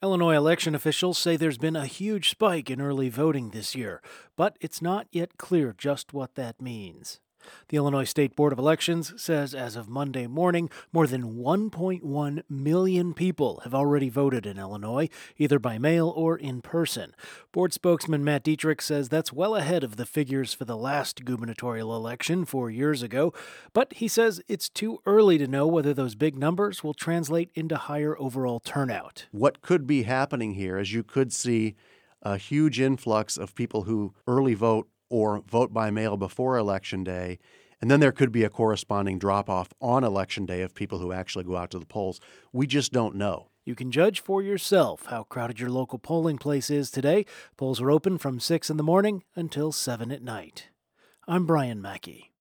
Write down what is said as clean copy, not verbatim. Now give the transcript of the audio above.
Illinois election officials say there's been a huge spike in early voting this year, but it's not yet clear just what that means. The Illinois State Board of Elections says as of Monday morning, more than 1.1 million people have already voted in Illinois, either by mail or in person. Board spokesman Matt Dietrich says that's well ahead of the figures for the last gubernatorial election 4 years ago, but he says it's too early to know whether those big numbers will translate into higher overall turnout. What could be happening here is you could see a huge influx of people who early vote or vote by mail before Election Day, and then there could be a corresponding drop-off on Election Day of people who actually go out to the polls. We just don't know. You can judge for yourself how crowded your local polling place is today. Polls are open from 6 in the morning until 7 at night. I'm Brian Mackey.